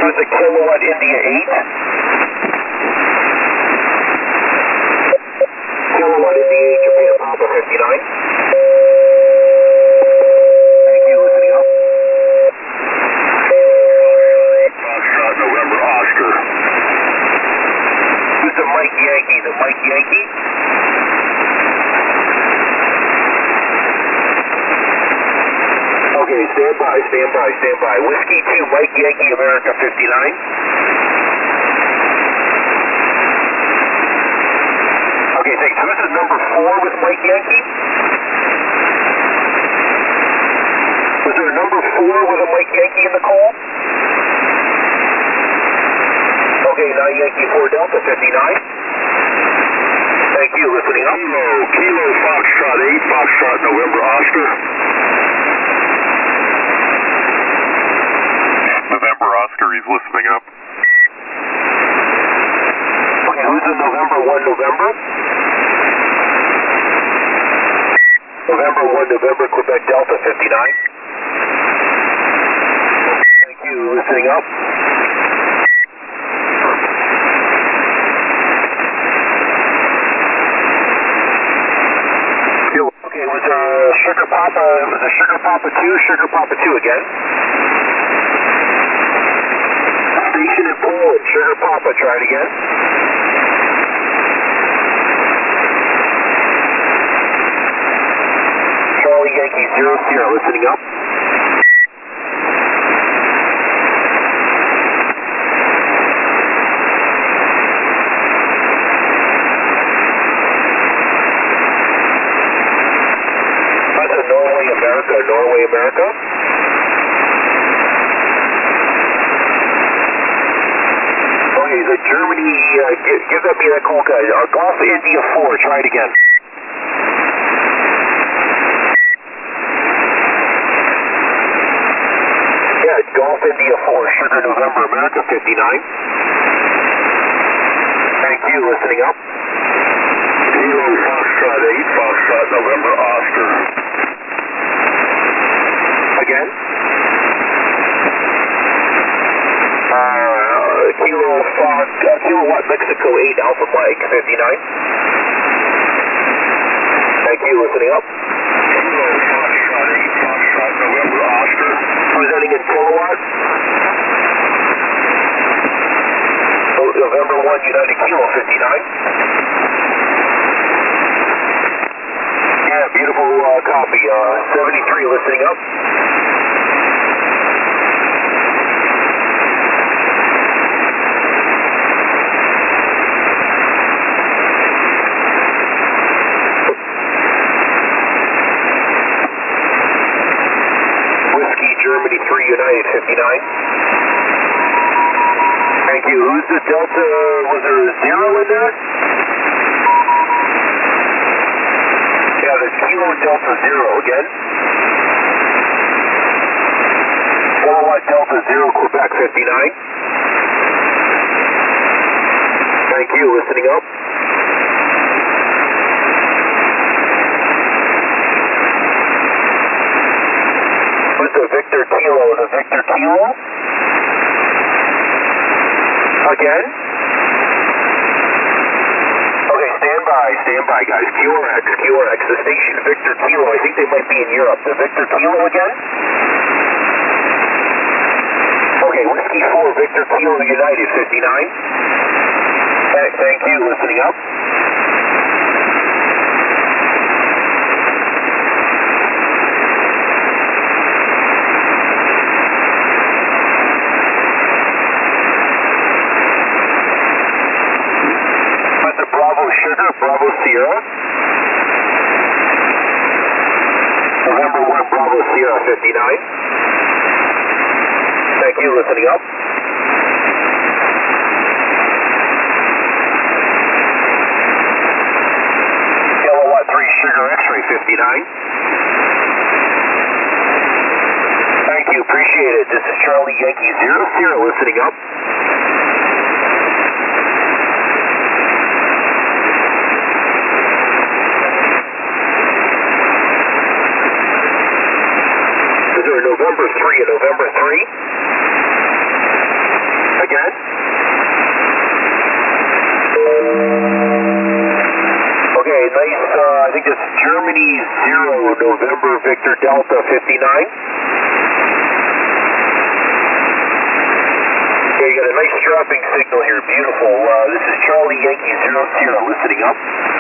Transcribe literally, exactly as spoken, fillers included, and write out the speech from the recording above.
Who's a Kilowatt India eight? Kilowatt India eight, Japan Papa fifty-nine. Thank you, listening up. Foxtrot, November, Oscar. Who's the Mike Yankee? The Mike Yankee? Okay, stand by, stand by, stand by. Whiskey two, Mike Yankee, America fifty-nine. Okay, thanks. Who's the number four with Mike Yankee? Was there a number four with a Mike Yankee in the call? Okay, now Yankee four Delta fifty-nine. Thank you, listening up. Kilo, Kilo, Foxtrot eight, Foxtrot, November, Oscar. November, Oscar, he's listening up. Okay, who's in November one November? November one November, Quebec Delta fifty-nine. Thank you, listening up. Okay, was a Sugar Papa, was a Sugar Papa two, Sugar Papa two again. Station in Poland, Sugar Papa, try it again. Charlie Yankee zero zero, listening up. That's a Norway America, Norway America. Okay, the Germany, uh, give, give that me that call, guys. Uh, Golf India four, try it again. Yeah, it's Golf India four, Sugar November, America fifty-nine. Thank you, listening up. Kilo, Foxtrot eight, Foxtrot, November, Oscar. Again. Uh, Kilo Fox, uh, Kilowatt Mexico eight, Alpha Mike fifty-nine. Thank you, listening up. Kilo, Foxtrot eight, Foxtrot, November, Oscar. Presenting in kilowatt. Oh, November one, United Kilo fifty-nine. Yeah, beautiful uh, copy. Uh, seventy-three, listening up. Whiskey Germany three, United fifty-nine. Thank you. Who's the Delta? Was there a zero in there? Yeah, the Kilo Delta zero again. Kilowatt Delta zero, Quebec fifty-nine. Thank you, listening up. Who's the Victor Kilo? The Victor Kilo? Again? Okay, stand by, stand by, guys. Q R X, Q R X, the station Victor Kilo. I think they might be in Europe. The Victor Kilo again? Okay, Whiskey four, Victor Kilo United fifty-nine. Thank, thank you, listening up. Bravo Sugar, Bravo Sierra. November one, Bravo Sierra fifty-nine. Thank you, listening up. Kilowatt three, Sugar X-Ray fifty-nine. Thank you, appreciate it. This is Charlie Yankee zero zero, listening up. November three, November three. just Germany zero, November, Victor Delta fifty-nine. Okay, you got a nice dropping signal here, beautiful. Uh, this is Charlie Yankee zero zero, listening up.